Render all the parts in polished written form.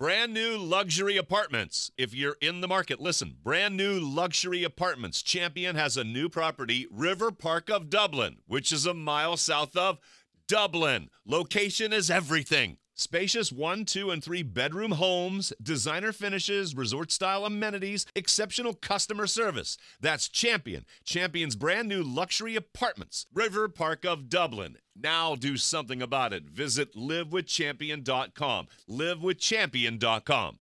Brand new luxury apartments. If you're in the market, listen. Brand new luxury apartments. Champion has a new property, River Park of Dublin, which is a mile south of Dublin. Location is everything. Spacious 1, 2, and 3 bedroom homes, designer finishes, resort-style amenities, exceptional customer service. That's Champion. Champion's brand new luxury apartments. River Park of Dublin. Now do something about it. Visit livewithchampion.com. Livewithchampion.com.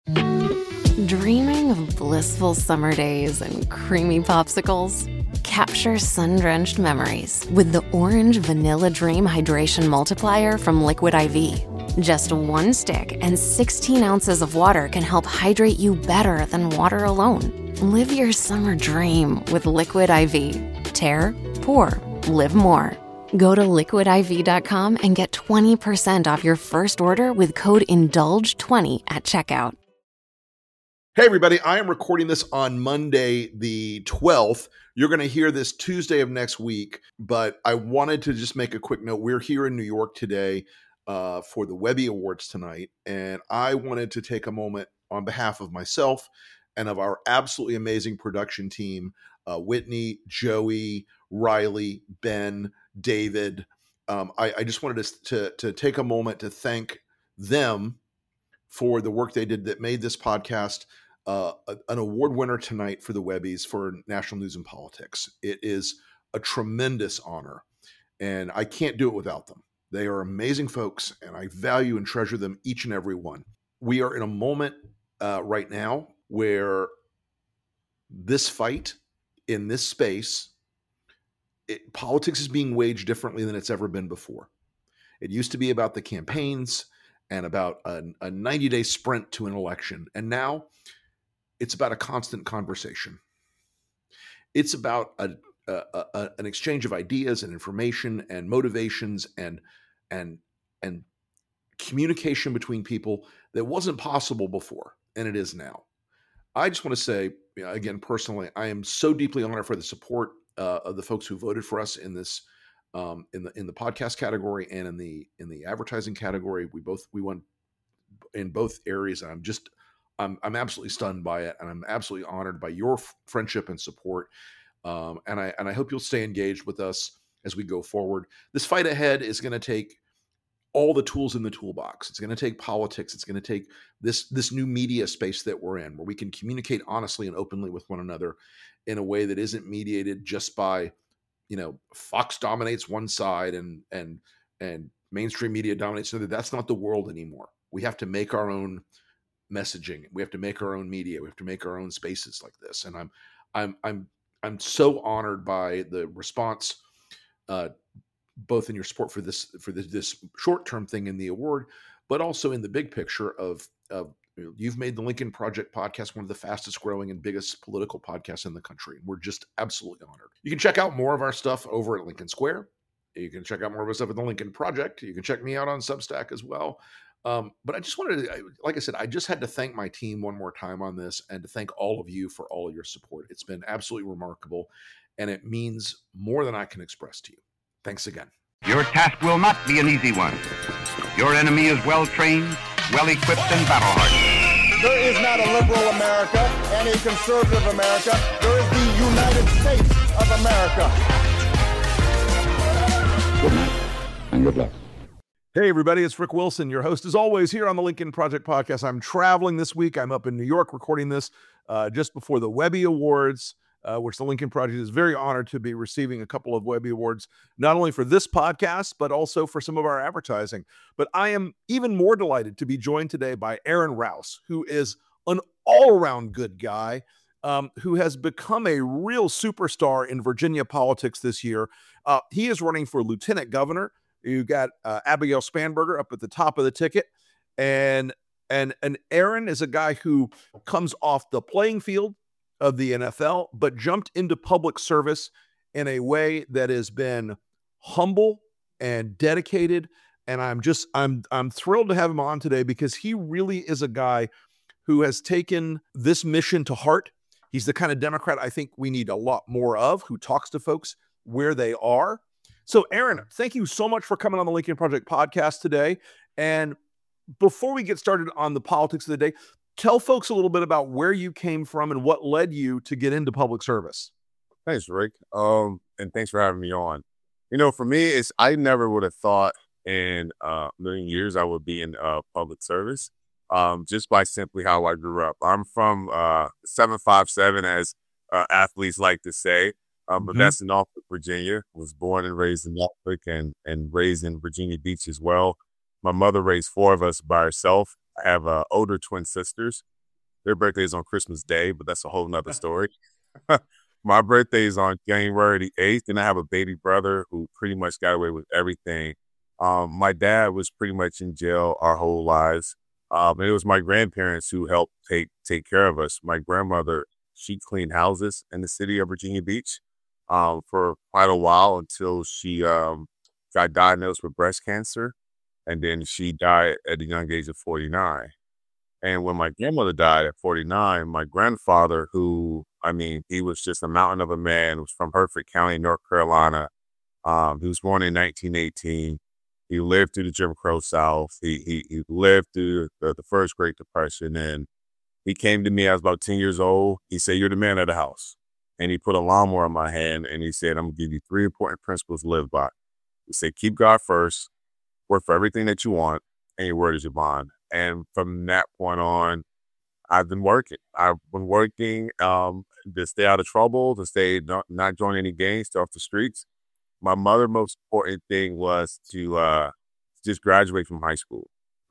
Dreaming of blissful summer days and creamy popsicles? Capture sun-drenched memories with the Orange Vanilla Dream Hydration Multiplier from Liquid IV. Just one stick and 16 ounces of water can help hydrate you better than water alone. Live your summer dream with Liquid IV. Tear, pour, live more. Go to liquidiv.com and get 20% off your first order with code INDULGE20 at checkout. Hey, everybody. I am recording this on Monday, the 12th. You're going to hear this Tuesday of next week, but I wanted to just make a quick note. We're here in New York today for the Webby Awards tonight, and I wanted to take a moment on behalf of myself and of our absolutely amazing production team, Whitney, Joey, Riley, Ben, David. I just wanted to take a moment to thank them for the work they did that made this podcast an award winner tonight for the Webbies for National News and Politics. It is a tremendous honor, and I can't do it without them. They are amazing folks, and I value and treasure them, each and every one. We are in a moment right now where this fight in this space, politics is being waged differently than it's ever been before. It used to be about the campaigns and about a 90-day sprint to an election. And now it's about a constant conversation. It's about an exchange of ideas and information and motivations and communication between people that wasn't possible before, and it is now. I just want to say, again, personally, I am so deeply honored for the support of the folks who voted for us in this in the podcast category and in the advertising category. We won in both areas. And I'm absolutely stunned by it, and I'm absolutely honored by your friendship and support. And I hope you'll stay engaged with us as we go forward. This fight ahead is going to take all the tools in the toolbox. It's going to take politics. It's going to take this new media space that we're in, where we can communicate honestly and openly with one another in a way that isn't mediated just by, Fox dominates one side and mainstream media dominates another. That's not the world anymore. We have to make our own messaging. We have to make our own media. We have to make our own spaces like this. And I'm so honored by the response, both in your support for this short-term thing in the award, but also in the big picture of you've made the Lincoln Project podcast one of the fastest growing and biggest political podcasts in the country. We're just absolutely honored. You can check out more of our stuff over at Lincoln Square. You can check out more of our stuff at the Lincoln Project. You can check me out on Substack as well. But I just wanted to, like I said, I just had to thank my team one more time on this and to thank all of you for all of your support. It's been absolutely remarkable, and it means more than I can express to you. Thanks again. Your task will not be an easy one. Your enemy is well-trained, well-equipped, and battle-hardened. There is not a liberal America and a conservative America. There is the United States of America. Good night, and good luck. Hey, everybody, it's Rick Wilson, your host, as always, here on the Lincoln Project podcast. I'm traveling this week. I'm up in New York recording this just before the Webby Awards, which the Lincoln Project is very honored to be receiving a couple of Webby Awards, not only for this podcast, but also for some of our advertising. But I am even more delighted to be joined today by Aaron Rouse, who is an all-around good guy, who has become a real superstar in Virginia politics this year. He is running for lieutenant governor. You got Abigail Spanberger up at the top of the ticket, and Aaron is a guy who comes off the playing field of the NFL, but jumped into public service in a way that has been humble and dedicated. And I'm thrilled to have him on today because he really is a guy who has taken this mission to heart. He's the kind of Democrat I think we need a lot more of, who talks to folks where they are. So, Aaron, thank you so much for coming on the Lincoln Project podcast today. And before we get started on the politics of the day, tell folks a little bit about where you came from and what led you to get into public service. Thanks, Rick. And thanks for having me on. For me, I never would have thought in a million years I would be in public service, just by simply how I grew up. I'm from 757, as athletes like to say, but that's in Norfolk, Virginia. Was born and raised in Norfolk and raised in Virginia Beach as well. My mother raised 4 of us by herself. I have older twin sisters. Their birthday is on Christmas Day, but that's a whole nother story. My birthday is on January the 8th, and I have a baby brother who pretty much got away with everything. My dad was pretty much in jail our whole lives. And it was my grandparents who helped take care of us. My grandmother, she cleaned houses in the city of Virginia Beach for quite a while until she got diagnosed with breast cancer. And then she died at the young age of 49. And when my grandmother died at 49, my grandfather, he was just a mountain of a man, was from Hertford County, North Carolina. He was born in 1918. He lived through the Jim Crow South. He lived through the first Great Depression. And he came to me, I was about 10 years old. He said, "You're the man of the house." And he put a lawnmower in my hand and he said, "I'm going to give you 3 important principles to live by." He said, "Keep God first, work for everything that you want, and your word is your bond." And from that point on, I've been working. I've been working to stay out of trouble, to not join any gangs, stay off the streets. My mother's most important thing was to just graduate from high school.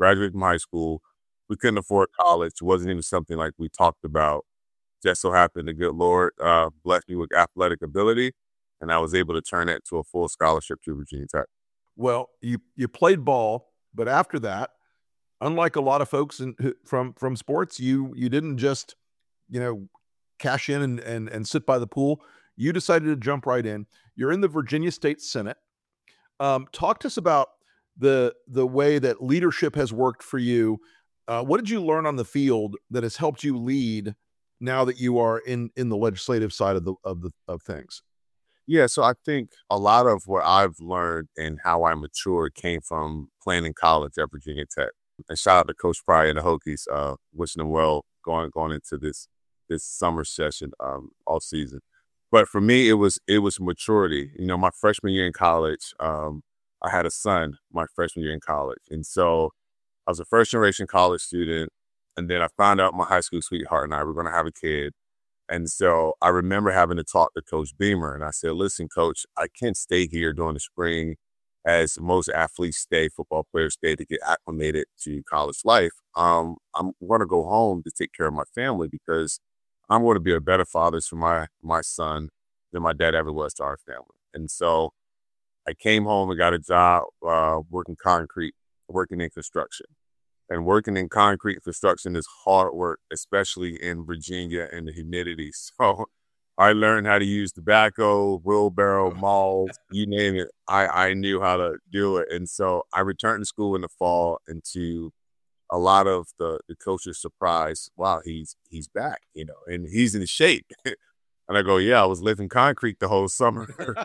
We couldn't afford college. It wasn't even something like we talked about. Just so happened the good Lord blessed me with athletic ability, and I was able to turn that to a full scholarship to Virginia Tech. Well, you played ball, but after that, unlike a lot of folks from sports, you didn't just, cash in and sit by the pool. You decided to jump right in. You're in the Virginia State Senate. Talk to us about the way that leadership has worked for you. What did you learn on the field that has helped you lead now that you are in the legislative side of things? Yeah, so I think a lot of what I've learned and how I matured came from playing in college at Virginia Tech. And shout out to Coach Pryor and the Hokies, wishing them well going into this summer session all season. But for me, it was maturity. My freshman year in college, I had a son my freshman year in college. And so I was a first generation college student. And then I found out my high school sweetheart and I were going to have a kid. And so I remember having to talk to Coach Beamer. And I said, "Listen, Coach, I can't stay here during the spring as most athletes football players stay to get acclimated to college life. I'm going to go home to take care of my family because I'm going to be a better father to my son than my dad ever was to our family." And so I came home and got a job working in construction. And working in concrete construction is hard work, especially in Virginia and the humidity. So I learned how to use tobacco, wheelbarrow, mauls, you name it. I knew how to do it. And so I returned to school in the fall, and to a lot of the coaches' surprise, wow, he's back, and he's in shape. And I go, "Yeah, I was lifting concrete the whole summer."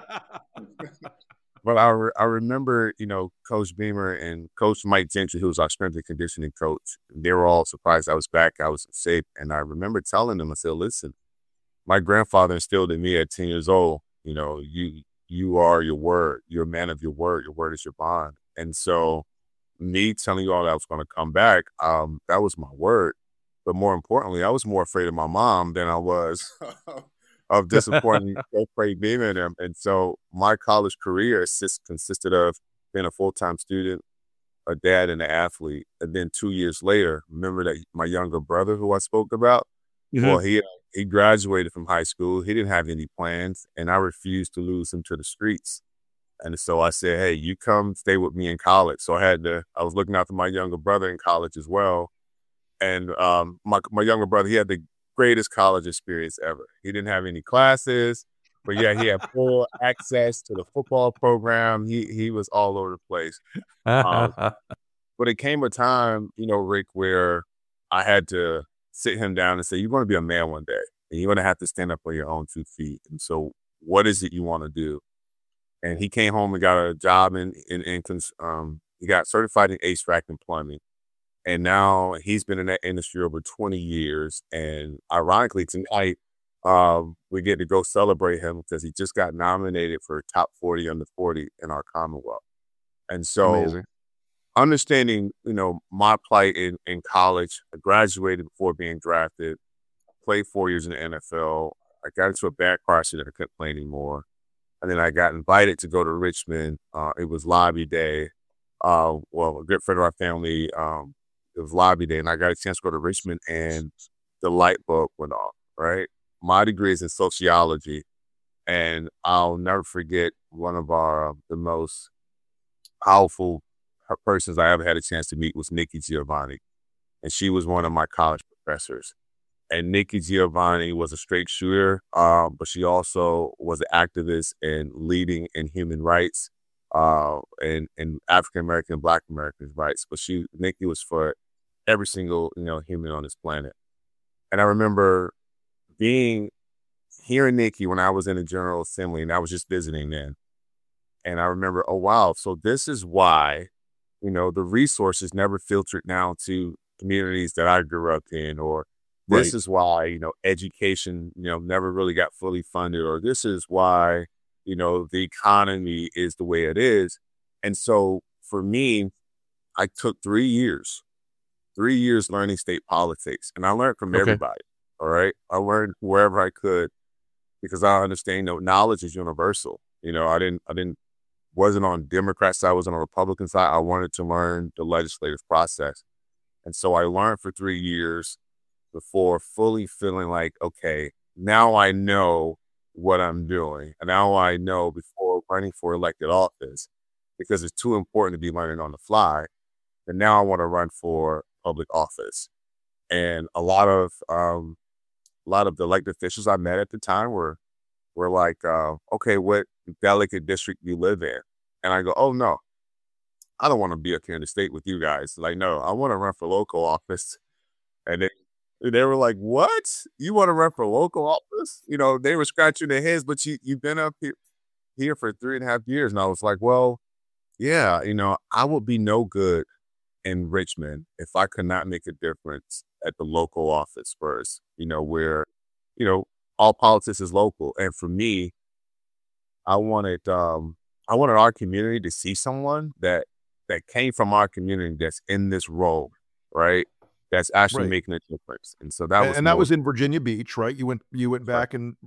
But I remember, Coach Beamer and Coach Mike Gentry, who was our strength and conditioning coach, they were all surprised I was back. I was in shape. And I remember telling them, I said, "Listen, my grandfather instilled in me at 10 years old, you are your word. You're a man of your word. Your word is your bond." And so me telling you all that I was going to come back, that was my word. But more importantly, I was more afraid of my mom than I was of disappointing Craig Beamer and them. And so my college career consisted of being a full-time student, a dad, and an athlete. And then 2 years later, remember that my younger brother who I spoke about? Mm-hmm. Well, he graduated from high school. He didn't have any plans, and I refused to lose him to the streets. And so I said, "Hey, you come stay with me in college." So I was looking out for my younger brother in college as well. And my younger brother, he had the greatest college experience ever. He didn't have any classes, but yeah, he had full access to the football program. He was all over the place. But it came a time, Rick, where I had to sit him down and say, "You're going to be a man one day, and you're going to have to stand up on your own 2 feet. And so what is it you want to do?" And he came home and got a job he got certified in HVAC and plumbing. And now he's been in that industry over 20 years. And ironically, tonight, we get to go celebrate him because he just got nominated for top 40 under 40 in our Commonwealth. And so Amazing. understanding, my plight in college, I graduated before being drafted, played 4 years in the NFL. I got into a bad car accident. I couldn't play anymore. And then I got invited to go to Richmond. It was lobby day. A good friend of our family, it was lobby day, and I got a chance to go to Richmond, and the light bulb went off, right? My degree is in sociology, and I'll never forget one of the most powerful persons I ever had a chance to meet was Nikki Giovanni. And she was one of my college professors. And Nikki Giovanni was a straight shooter, but she also was an activist and leading in human rights and African-American, Black Americans' rights. But Nikki was for every single, human on this planet. And I remember hearing Nikki when I was in the General Assembly, and I was just visiting then. And I remember, oh, wow, so this is why, the resources never filtered down to communities that I grew up in, or this is why, education, never really got fully funded, or this is why, the economy is the way it is. And so for me, I took 3 years learning state politics, and I learned from everybody. All right. I learned wherever I could because I understand, knowledge is universal. I wasn't on Democrat side, I was on a Republican side. I wanted to learn the legislative process. And so I learned for 3 years before fully feeling like, okay, now I know what I'm doing. And now I know before running for elected office, because it's too important to be learning on the fly. And now I want to run for public office. And a lot of the elected officials I met at the time were like, okay, what delegate district do you live in? And I go, oh, no, I don't want to be up here in the state with you guys. Like, no, I want to run for local office. And they were like, what? You want to run for local office? They were scratching their heads, but you've been up here for 3.5 years. And I was like, well, yeah, I would be no good in Richmond if I could not make a difference at the local office first, where, all politics is local. And for me, I wanted our community to see someone that came from our community that's in this role, right? That's actually making a difference. And so that was in Virginia Beach, right? You went back and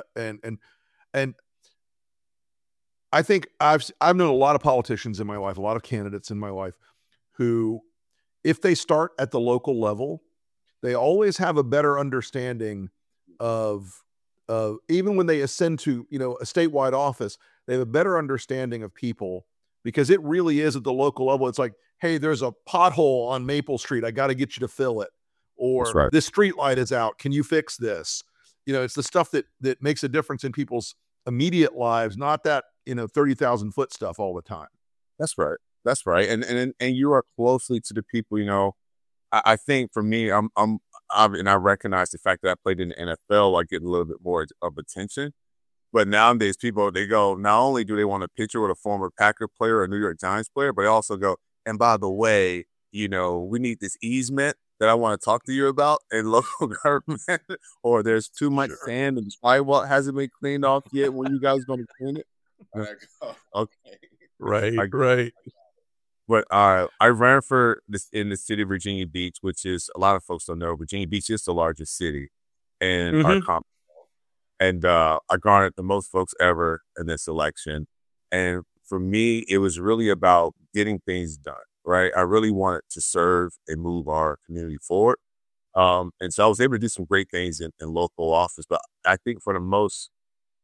I think I've known a lot of politicians in my life, a lot of candidates in my life who, if they start at the local level, they always have a better understanding of even when they ascend to, a statewide office, they have a better understanding of people, because it really is at the local level. It's like, hey, there's a pothole on Maple Street. I got to get you to fill it. Or this street light is out. Can you fix this? It's the stuff that makes a difference in people's immediate lives, not that, 30,000 foot stuff all the time. That's right. That's right. And you are closely to the people, I think for me, and I recognize the fact that I played in the NFL, I get a little bit more of attention. But nowadays, people, they go, not only do they want a picture with a former Packer player or a New York Giants player, but they also go, and by the way, we need this easement that I want to talk to you about in local government, or there's too much sand and the sidewalk hasn't been cleaned off yet. When you guys going to clean it? Okay. Right. But I ran for this in the city of Virginia Beach, which is, a lot of folks don't know, Virginia Beach is the largest city in our Commonwealth. And I garnered the most votes ever in this election. And for me, it was really about getting things done, right? I really wanted to serve and move our community forward. And so I was able to do some great things in local office. But I think for the most,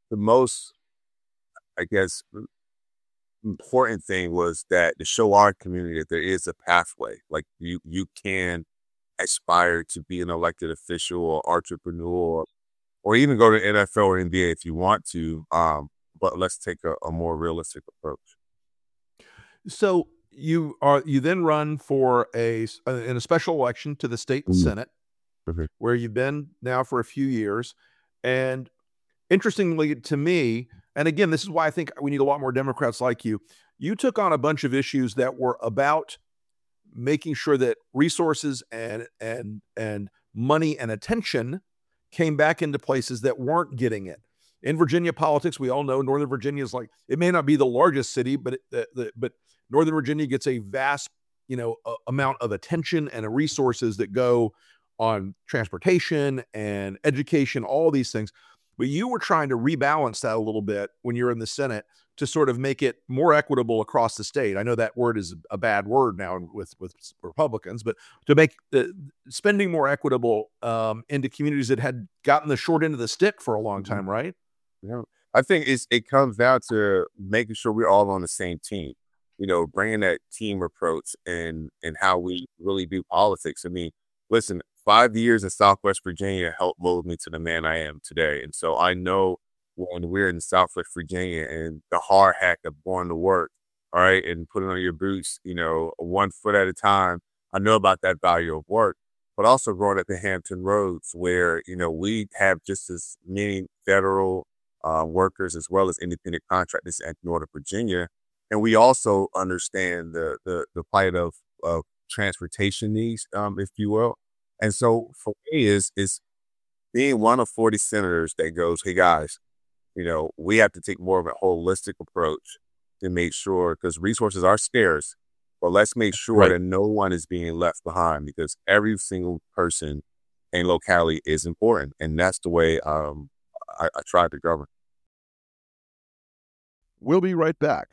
I guess, important thing was that to show our community that there is a pathway. Like you can aspire to be an elected official or entrepreneur, or even go to NFL or NBA if you want to. But let's take a more realistic approach. So you then run for in a special election to the state Senate, where you've been now for a few years. And interestingly to me, and again, this is why I think we need a lot more Democrats like you. You took on a bunch of issues that were about making sure that resources and money and attention came back into places that weren't getting it. In Virginia politics, we all know Northern Virginia is like, it may not be the largest city, but but Northern Virginia gets a vast, amount of attention and resources that go on transportation and education, all these things. But you were trying to rebalance that a little bit when you're in the Senate to sort of make it more equitable across the state. I know that word is a bad word now with Republicans, but to make spending more equitable into communities that had gotten the short end of the stick for a long time, right? Yeah. I think it comes down to making sure we're all on the same team, bringing that team approach and how we really do politics. I mean, listen, 5 years in Southwest Virginia helped mold me to the man I am today. And so I know when we're in Southwest Virginia and the hard hack of going to work, all right, and putting on your boots, 1 foot at a time, I know about that value of work, but also growing up in Hampton Roads where, we have just as many federal workers as well as independent contractors at Northern Virginia. And we also understand the plight of transportation needs, if you will. And so for me is being one of 40 senators that goes, hey guys, we have to take more of a holistic approach to make sure, because resources are scarce, but let's make sure that no one is being left behind, because every single person and locality is important. And that's the way I try to govern. We'll be right back.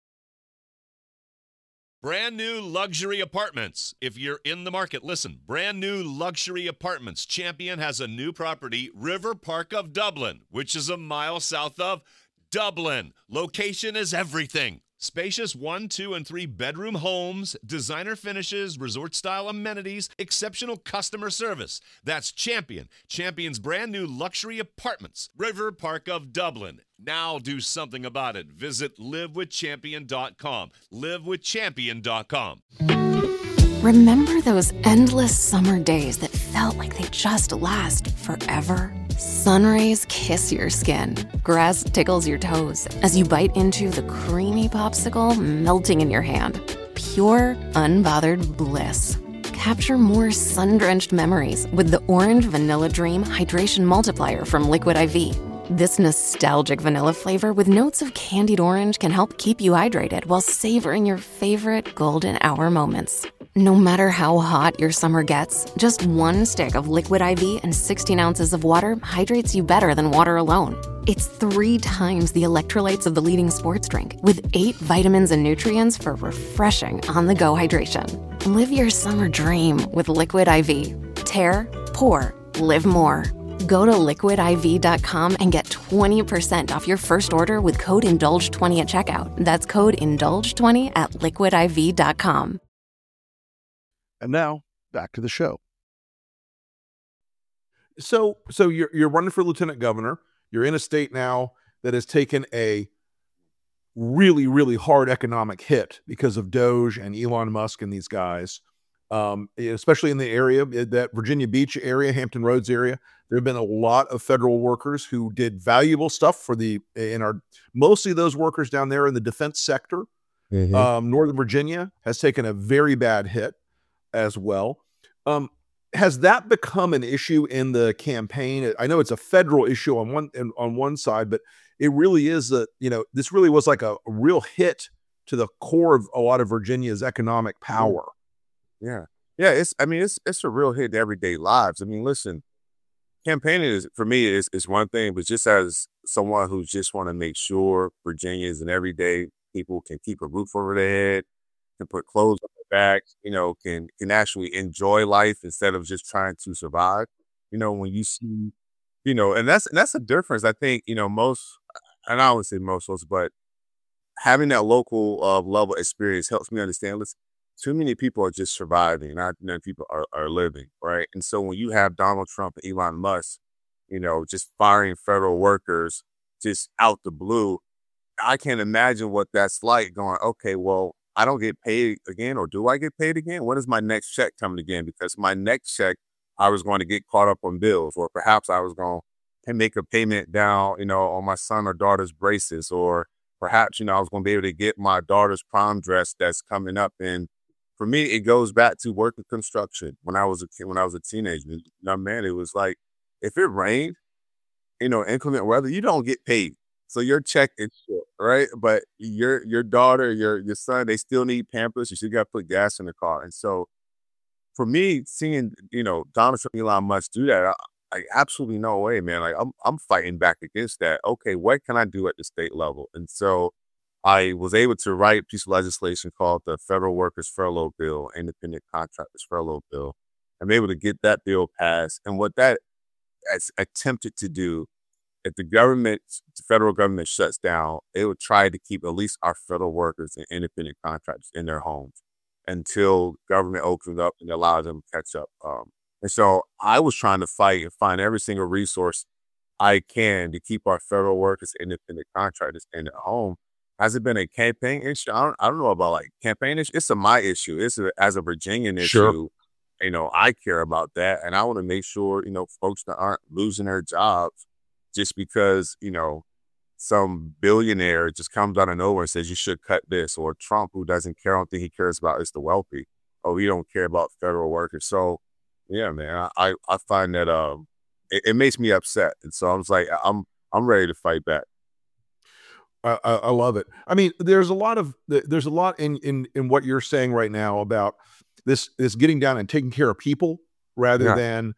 Brand new luxury apartments. If you're in the market, listen. Brand new luxury apartments. Champion has a new property, River Park of Dublin, which is a mile south of Dublin. Location is everything. Spacious 1, 2, and 3 bedroom homes, designer finishes, resort-style amenities, exceptional customer service. That's Champion. Champion's brand new luxury apartments, River Park of Dublin. Now do something about it. Visit livewithchampion.com. Livewithchampion.com. Remember those endless summer days that felt like they just last forever? Sun rays kiss your skin. Grass tickles your toes as you bite into the creamy popsicle melting in your hand. Pure, unbothered bliss. Capture more sun-drenched memories with the Orange Vanilla Dream Hydration Multiplier from Liquid IV. This nostalgic vanilla flavor with notes of candied orange can help keep you hydrated while savoring your favorite golden hour moments. No matter how hot your summer gets, just 1 stick of Liquid IV and 16 ounces of water hydrates you better than water alone. It's 3 times the electrolytes of the leading sports drink, with 8 vitamins and nutrients for refreshing on-the-go hydration. Live your summer dream with Liquid IV. Tear, pour, live more. Go to liquidiv.com and get 20% off your first order with code INDULGE20 at checkout. That's code INDULGE20 at liquidiv.com. And now, back to the show. So you're running for lieutenant governor. You're in a state now that has taken a really, really hard economic hit because of Doge and Elon Musk and these guys, especially in the area, that Virginia Beach area, Hampton Roads area. There have been a lot of federal workers who did valuable stuff for mostly those workers down there in the defense sector. Mm-hmm. Northern Virginia has taken a very bad hit as well. Has that become an issue in the campaign? I know it's a federal issue on one side, but it really is this really was like a real hit to the core of a lot of Virginia's economic power. Yeah. It's a real hit to everyday lives. I mean, listen, campaigning for me is one thing, but just as someone who just want to make sure Virginians and everyday people can keep a roof over their head, can put clothes on their backs, can actually enjoy life instead of just trying to survive. When you see, and that's a difference. I think, most, and I wouldn't say most folks, but having that local level experience helps me understand, listen, too many people are just surviving, not many people are living, right? And so when you have Donald Trump and Elon Musk, just firing federal workers just out the blue, I can't imagine what that's like going, okay, well, I don't get paid again, or do I get paid again? When is my next check coming again? Because my next check, I was going to get caught up on bills, or perhaps I was going to make a payment down, on my son or daughter's braces, or perhaps, I was going to be able to get my daughter's prom dress that's coming up in for me, it goes back to working construction when I was a kid, when I was a teenager. Now, man, it was like, if it rained, inclement weather, you don't get paid. So your check is short, right? But your daughter, your son, they still need Pampers. You still got to put gas in the car. And so for me, seeing, Donald Trump and Elon Musk do that, I absolutely no way, man. Like I'm fighting back against that. Okay, what can I do at the state level? And so I was able to write a piece of legislation called the Federal Workers Furlough Bill, Independent Contractors Furlough Bill. I'm able to get that bill passed. And what that has attempted to do, if the federal government shuts down, it would try to keep at least our federal workers and independent contractors in their homes until government opens up and allows them to catch up. And so I was trying to fight and find every single resource I can to keep our federal workers, independent contractors in their home. Has it been a campaign issue? I don't know about like campaign issue. It's my issue. As a Virginian issue. Sure. I care about that, and I want to make sure folks that aren't losing their jobs just because some billionaire just comes out of nowhere and says you should cut this, or Trump, who doesn't care, I don't think he cares about is the wealthy. Oh, we don't care about federal workers. So yeah, man, I find that it makes me upset, and so I was like, I'm ready to fight back. I love it. I mean, there's a lot in what you're saying right now about this getting down and taking care of people rather than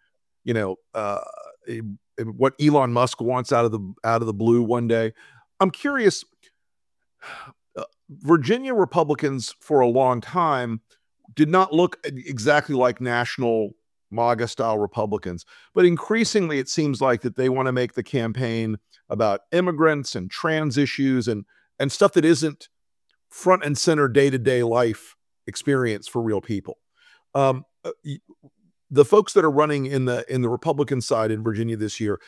what Elon Musk wants out of the blue one day. I'm curious. Virginia Republicans for a long time did not look exactly like national MAGA style Republicans, but increasingly it seems like that they want to make the campaign about immigrants and trans issues and stuff that isn't front and center day-to-day life experience for real people. The folks that are running in the Republican side in Virginia this year,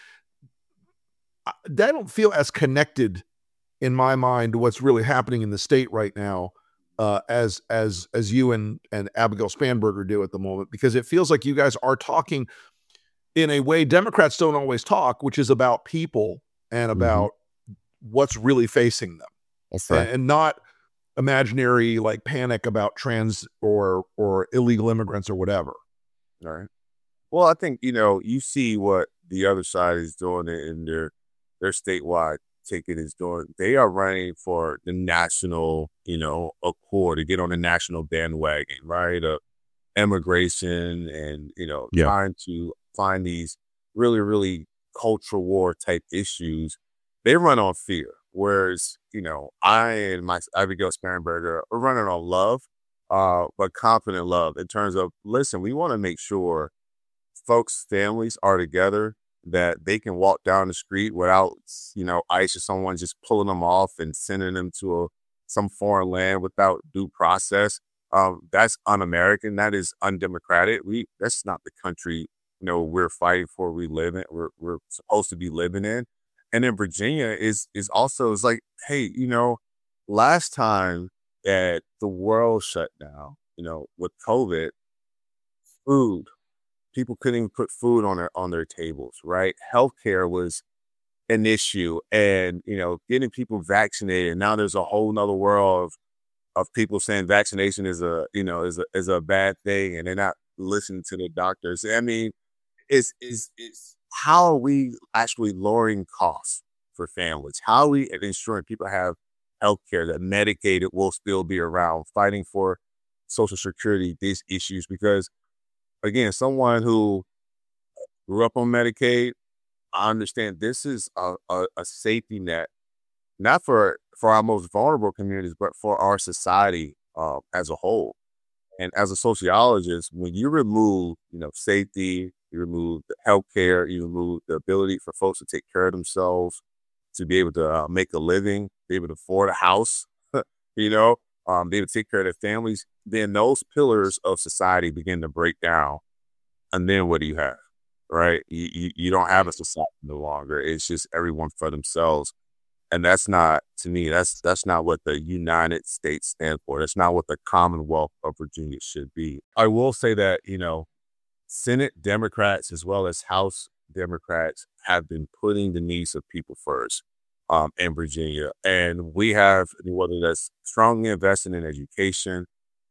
they don't feel as connected in my mind to what's really happening in the state right now as you and Abigail Spanberger do at the moment, because it feels like you guys are talking in a way Democrats don't always talk, which is about people and about what's really facing them. That's right. And not imaginary like panic about trans or illegal immigrants or whatever. All right. Well, I think, you see what the other side is doing in their statewide ticket is doing. They are running for the national, accord, to get on the national bandwagon, right? Immigration and, trying to find these really, really cultural war type issues. They run on fear. Whereas, I and my Abigail Spanberger are running on love, but confident love in terms of, listen, we want to make sure folks' families are together, that they can walk down the street without, ICE or someone just pulling them off and sending them to some foreign land without due process. That's un-American. That is undemocratic. That's not the country, we're fighting for. We live in. We're supposed to be living in. And then Virginia is also like, hey, last time that the world shut down, with COVID, food. People couldn't even put food on their tables, right? Healthcare was an issue, and getting people vaccinated. Now there's a whole nother world of people saying vaccination is a bad thing, and they're not listening to the doctors. I mean, it's how are we actually lowering costs for families? How are we ensuring people have healthcare, that Medicaid will still be around, fighting for Social Security, these issues? Because again, someone who grew up on Medicaid, I understand this is a safety net, not for our most vulnerable communities, but for our society as a whole. And as a sociologist, when you remove, safety, you remove the healthcare, you remove the ability for folks to take care of themselves, to be able to make a living, be able to afford a house, be able to take care of their families, then those pillars of society begin to break down. And then what do you have, right? You don't have a society no longer. It's just everyone for themselves. And that's not, to me, that's not what the United States stands for. That's not what the Commonwealth of Virginia should be. I will say that, Senate Democrats as well as House Democrats have been putting the needs of people first in Virginia. And we have, whether that's strongly investing in education,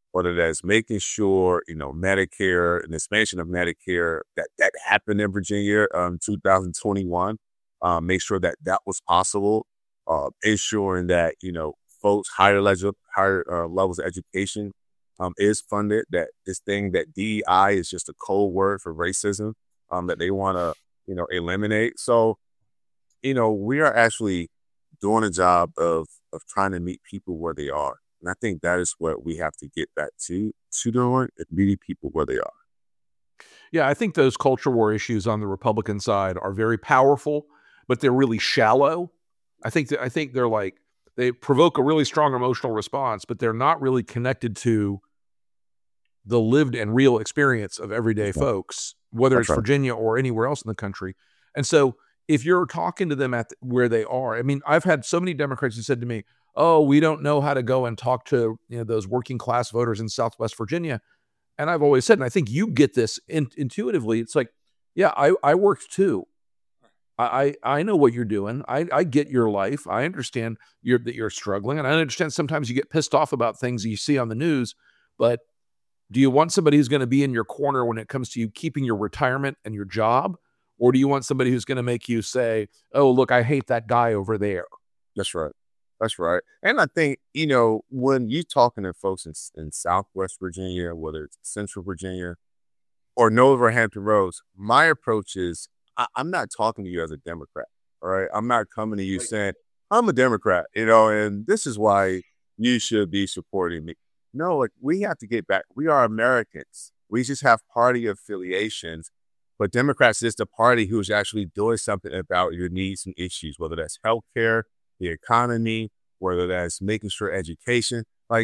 whether that's making sure, Medicare and expansion of Medicare that happened in Virginia, 2021, make sure that was possible, ensuring that, folks higher levels of education is funded, that this thing that DEI is just a code word for racism that they want to, eliminate. So, we are actually doing a job of trying to meet people where they are. And I think that is what we have to get back to doing, meeting people where they are. Yeah, I think those culture war issues on the Republican side are very powerful, but they're really shallow. I think they're like, they provoke a really strong emotional response, but they're not really connected to the lived and real experience of everyday folks, whether it's Virginia or anywhere else in the country. And so if you're talking to them at where they are, I mean, I've had so many Democrats who said to me, oh, we don't know how to go and talk to those working class voters in Southwest Virginia. And I've always said, and I think you get this intuitively, it's like, yeah, I worked too. I know what you're doing. I get your life. I understand that you're struggling. And I understand sometimes you get pissed off about things you see on the news, but do you want somebody who's going to be in your corner when it comes to you keeping your retirement and your job? Or do you want somebody who's going to make you say, oh, look, I hate that guy over there? That's right. That's right. And I think, when you're talking to folks in Southwest Virginia, whether it's Central Virginia or Northern Hampton Roads, my approach is I'm not talking to you as a Democrat. All right. I'm not coming to you saying, I'm a Democrat, and this is why you should be supporting me. No, we have to get back. We are Americans. We just have party affiliations, but Democrats is the party who's actually doing something about your needs and issues, whether that's healthcare, the economy, whether that's making sure education.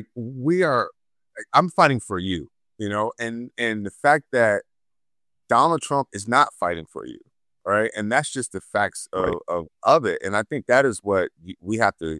I'm fighting for you, and the fact that Donald Trump is not fighting for you, right? And that's just the facts of it. And I think that is what we have to.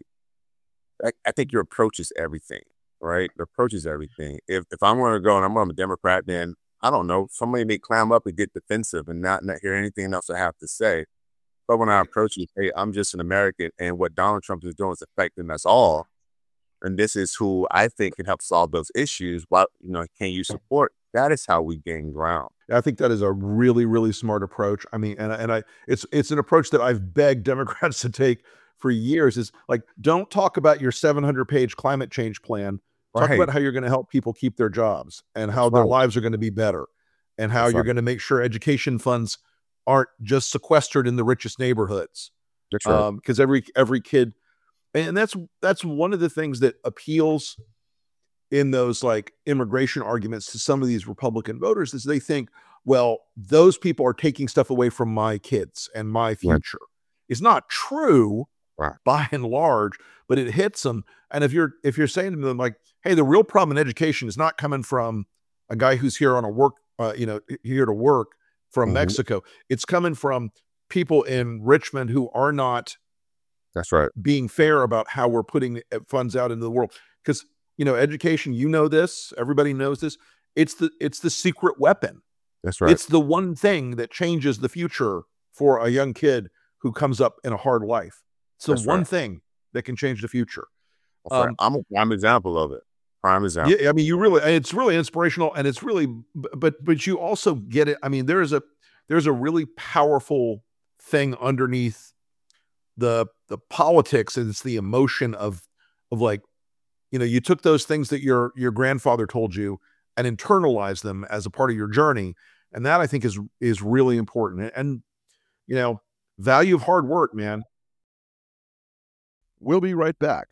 I think your approach is everything. Right? The approach is everything. If I'm going to go and I'm a Democrat, then I don't know, somebody may climb up and get defensive and not hear anything else I have to say. But when I approach you, hey, I'm just an American, and what Donald Trump is doing is affecting us all. And this is who I think can help solve those issues. What, can you support? That is how we gain ground. I think that is a really, really smart approach. I mean, it's an approach that I've begged Democrats to take for years, is like, don't talk about your 700-page climate change plan. Talk about how you're going to help people keep their jobs and how their lives are going to be better, and how you're going to make sure education funds aren't just sequestered in the richest neighborhoods. Because every kid, and that's one of the things that appeals in those like immigration arguments to some of these Republican voters, is they think, well, those people are taking stuff away from my kids and my future. It's not true by and large, but it hits them. And if you're saying to them like, hey, the real problem in education is not coming from a guy who's here on a work, here to work from Mexico. It's coming from people in Richmond who are not being fair about how we're putting funds out into the world. Because, education, this, everybody knows this. It's the secret weapon. That's right. It's the one thing that changes the future for a young kid who comes up in a hard life. It's the one thing that can change the future. I'm a prime example of it. Prime example. Yeah, I mean, it's really inspirational, and it's really, but you also get it. I mean, there's a really powerful thing underneath the politics, and it's the emotion of like, you took those things that your grandfather told you and internalized them as a part of your journey, and that I think is really important. And value of hard work, man. We'll be right back.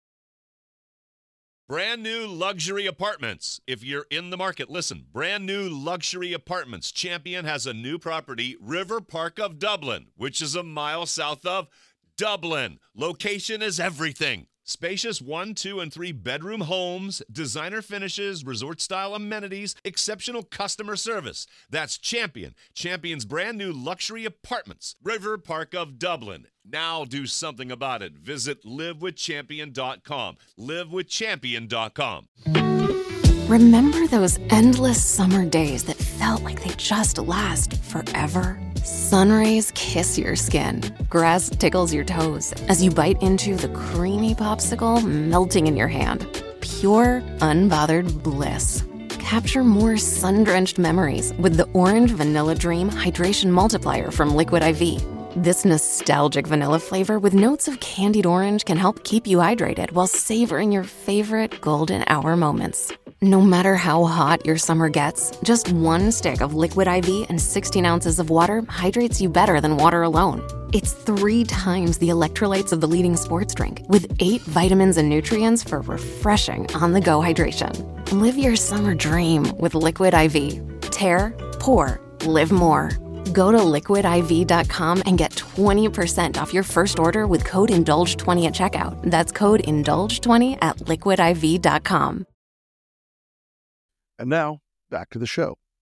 Brand new luxury apartments. If you're in the market, listen. Brand new luxury apartments. Champion has a new property, River Park of Dublin, which is a mile south of Dublin. Location is everything. Spacious 1, 2, and 3 bedroom homes, designer finishes, resort-style amenities, exceptional customer service. That's Champion. Champion's brand new luxury apartments, River Park of Dublin. Now do something about it. Visit livewithchampion.com. Livewithchampion.com. Remember those endless summer days that felt like they just last forever? Sun rays kiss your skin. Grass tickles your toes as you bite into the creamy popsicle melting in your hand. pure, unbothered bliss. Capture more sun-drenched memories with the Orange Vanilla Dream Hydration Multiplier from Liquid IV. This nostalgic vanilla flavor with notes of candied orange can help keep you hydrated while savoring your favorite golden hour moments. No matter how hot your summer gets, just one stick of Liquid IV and 16 ounces of water hydrates you better than water alone. It's 3 times the electrolytes of the leading sports drink, with 8 vitamins and nutrients for refreshing on-the-go hydration. Live your summer dream with Liquid IV. Tear, pour, live more. Go to liquidiv.com and get 20% off your first order with code INDULGE20 at checkout. That's code INDULGE20 at liquidiv.com. And now, back to the show.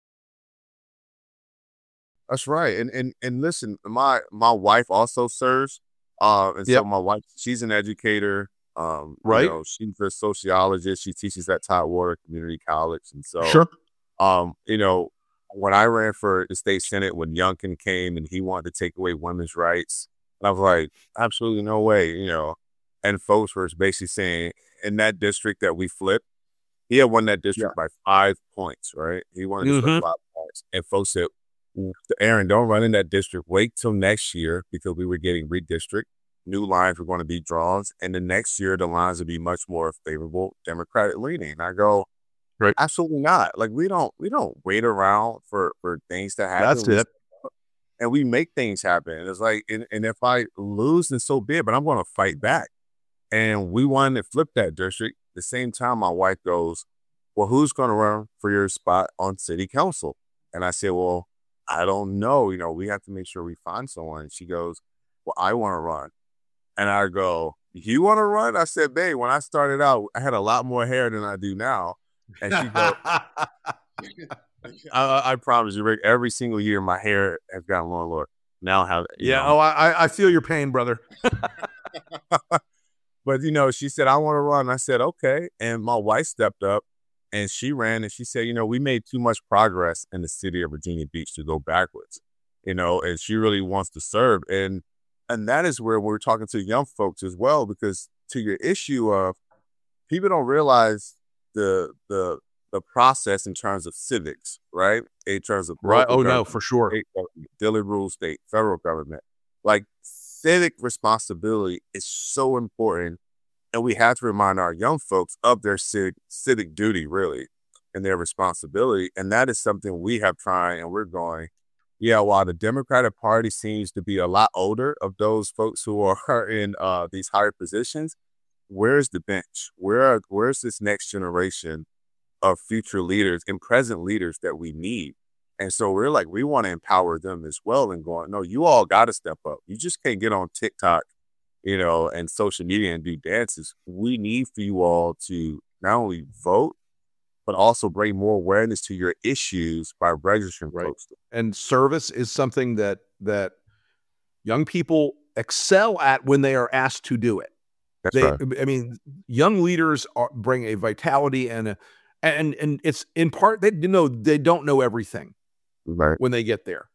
That's right. And listen, my wife also serves. And so my wife, she's an educator. Right. You know, she's a sociologist. She teaches at Tidewater Community College. And so, Sure. you know, when I ran for the state senate, when Youngkin came and he wanted to take away women's rights, and I was like, absolutely no way, you know. And folks were basically saying, in that district that we flipped, he had won that district by 5 points, right? He won the district by 5 points. And folks said, Aaron, don't run in that district. Wait till next year, because we were getting redistrict. New lines were going to be drawn. And the next year, the lines would be much more favorable, Democratic leaning. And I go, right, absolutely not. Like, we don't wait around for things to happen. That's it. And we make things happen. And it's like, and if I lose, then so be it, but I'm going to fight back. And we wanted to flip that district. At the same time, my wife goes, well, who's going to run for your spot on city council? And I said, well, I don't know. You know, we have to make sure we find someone. And she goes, well, I want to run. And I go, you want to run? I said, babe, when I started out, I had a lot more hair than I do now. And she goes, I promise you, Rick, every single year my hair has gotten longer and longer. Now how? I feel your pain, brother. But, you know, she said, I want to run. I said, okay. And my wife stepped up and she ran and she said, you know, we made too much progress in the city of Virginia Beach to go backwards, you know, and she really wants to serve. And that is where we're talking to young folks as well, because to your issue of people don't realize the process in terms of civics, right? In terms of right. Oh, no, for sure. Daily rule, state, federal government. Like, civic responsibility is so important. And we have to remind our young folks of their civic duty, really, and their responsibility. And that is something we have tried, and we're going, yeah, while the Democratic Party seems to be a lot older of those folks who are in these higher positions, where's the bench? Where's this next generation of future leaders and present leaders that we need? And so we're like, we want to empower them as well, and going, no, you all got to step up. You just can't get on TikTok, you know, and social media and do dances. We need for you all to not only vote, but also bring more awareness to your issues by registering folks. And service is something that young people excel at when they are asked to do it. That's right. I mean, young leaders bring a vitality and it's in part, they don't know everything when they get there.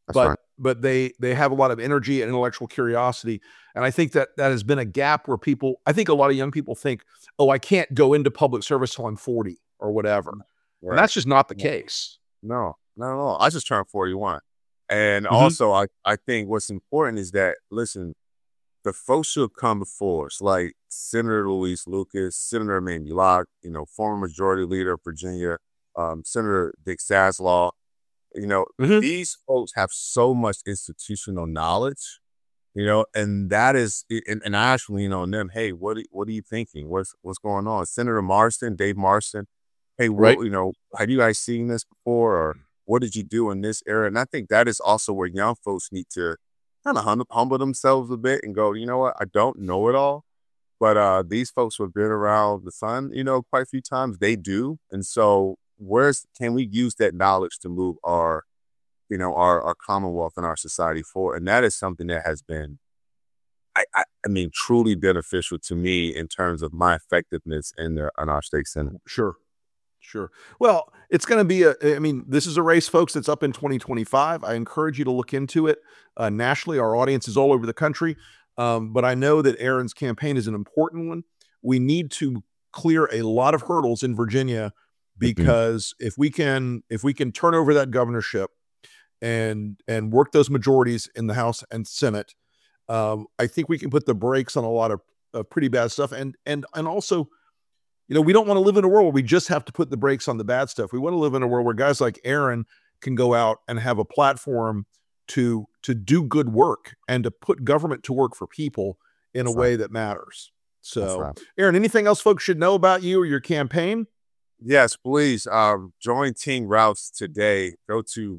But they have a lot of energy and intellectual curiosity. And I think that has been a gap where I think a lot of young people think, oh, I can't go into public service till I'm 40 or whatever. Right. And that's just not the case. No, not at all. I just turned 41. And also I think what's important is that, listen, the folks who have come before us, like Senator Louise Lucas, Senator Mamie Locke, you know, former Majority Leader of Virginia, Senator Dick Saslaw, you know, these folks have so much institutional knowledge, you know, and that is, and I actually lean on them. Hey, what are you thinking? What's going on? Senator Marston, Dave Marston. Hey, you know, have you guys seen this before, or what did you do in this era? And I think that is also where young folks need to kind of humble themselves a bit and go, you know what, I don't know it all, but these folks who have been around the sun, you know, quite a few times, they do. And so can we use that knowledge to move our Commonwealth and our society forward? And that is something that has been, I mean, truly beneficial to me in terms of my effectiveness in our state senate. Sure. Well, it's going to be this is a race, folks, that's up in 2025. I encourage you to look into it nationally. Our audience is all over the country. But I know that Aaron's campaign is an important one. We need to clear a lot of hurdles in Virginia, because if we can turn over that governorship and work those majorities in the House and Senate, I think we can put the brakes on a lot of pretty bad stuff. And also, we don't want to live in a world where we just have to put the brakes on the bad stuff. We want to live in a world where guys like Aaron can go out and have a platform to do good work and to put government to work for people in a way that matters. So, Aaron, anything else folks should know about you or your campaign? Yes, please. Join Team Rouse today. Go to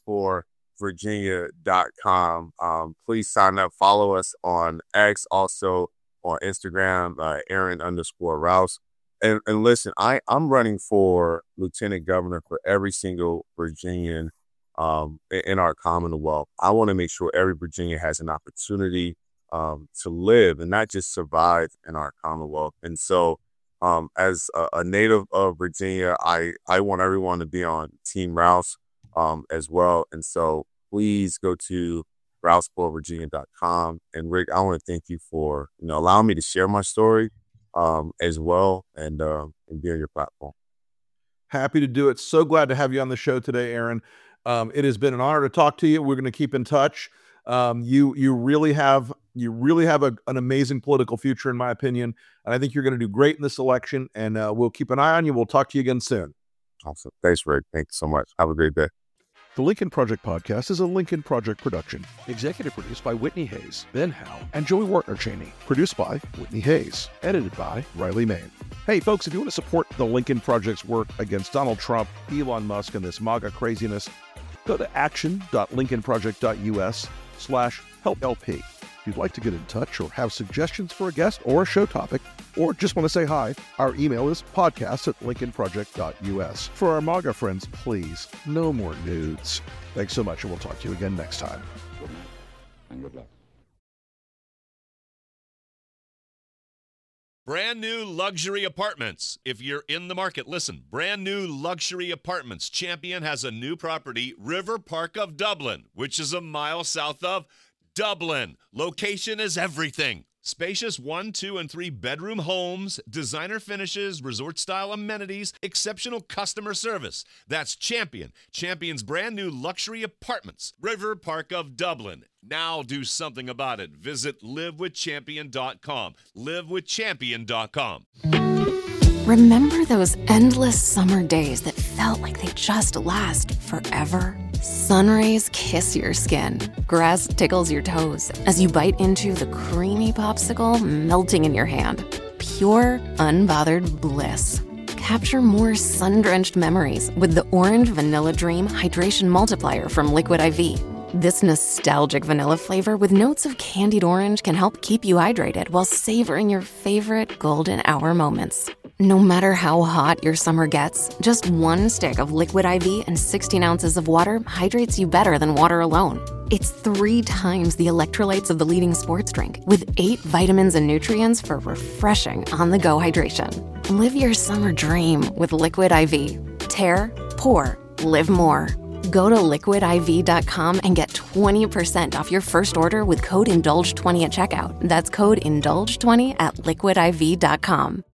rouseforvirginia.com. Please sign up. Follow us on X, also on Instagram, Aaron_Rouse. And listen, I'm running for lieutenant governor for every single Virginian in our Commonwealth. I want to make sure every Virginian has an opportunity to live and not just survive in our Commonwealth. And so as a native of Virginia, I want everyone to be on Team Rouse as well. And so please go to rouseforvirginia.com. And Rick, I want to thank you for allowing me to share my story as well and be on your platform. Happy to do it. So glad to have you on the show today, Aaron. It has been an honor to talk to you. We're going to keep in touch. You really have an amazing political future, in my opinion, and I think you're going to do great in this election. And we'll keep an eye on you. We'll talk to you again soon. Awesome. Thanks, Rick. Thanks so much. Have a great day. The Lincoln Project Podcast is a Lincoln Project production. Executive produced by Whitney Hayes, Ben Howe, and Joey Wartner-Cheney. Produced by Whitney Hayes. Edited by Riley Main. Hey, folks, if you want to support the Lincoln Project's work against Donald Trump, Elon Musk, and this MAGA craziness, go to action.lincolnproject.us/helplp. If you'd like to get in touch or have suggestions for a guest or a show topic, or just want to say hi, our email is podcast@lincolnproject.us. For our MAGA friends, please, no more nudes. Thanks so much, and we'll talk to you again next time. Good night and good luck. Brand new luxury apartments. If you're in the market, listen. Brand new luxury apartments. Champion has a new property, River Park of Dublin, which is a mile south of Dublin. Location is everything. Spacious 1, 2, and 3 bedroom homes, designer finishes, resort-style amenities, exceptional customer service. That's Champion. Champion's brand new luxury apartments, River Park of Dublin. Now do something about it. Visit livewithchampion.com. livewithchampion.com. Remember those endless summer days that felt like they just last forever? Sun rays kiss your skin. Grass tickles your toes as you bite into the creamy popsicle melting in your hand. Pure, unbothered bliss. Capture more sun-drenched memories with the Orange Vanilla Dream Hydration Multiplier from Liquid IV. This nostalgic vanilla flavor with notes of candied orange can help keep you hydrated while savoring your favorite golden hour moments. No matter how hot your summer gets, just one stick of Liquid IV and 16 ounces of water hydrates you better than water alone. It's 3 times the electrolytes of the leading sports drink, with 8 vitamins and nutrients for refreshing on-the-go hydration. Live your summer dream with Liquid IV. Tear, pour, live more. Go to liquidiv.com and get 20% off your first order with code INDULGE20 at checkout. That's code INDULGE20 at liquidiv.com.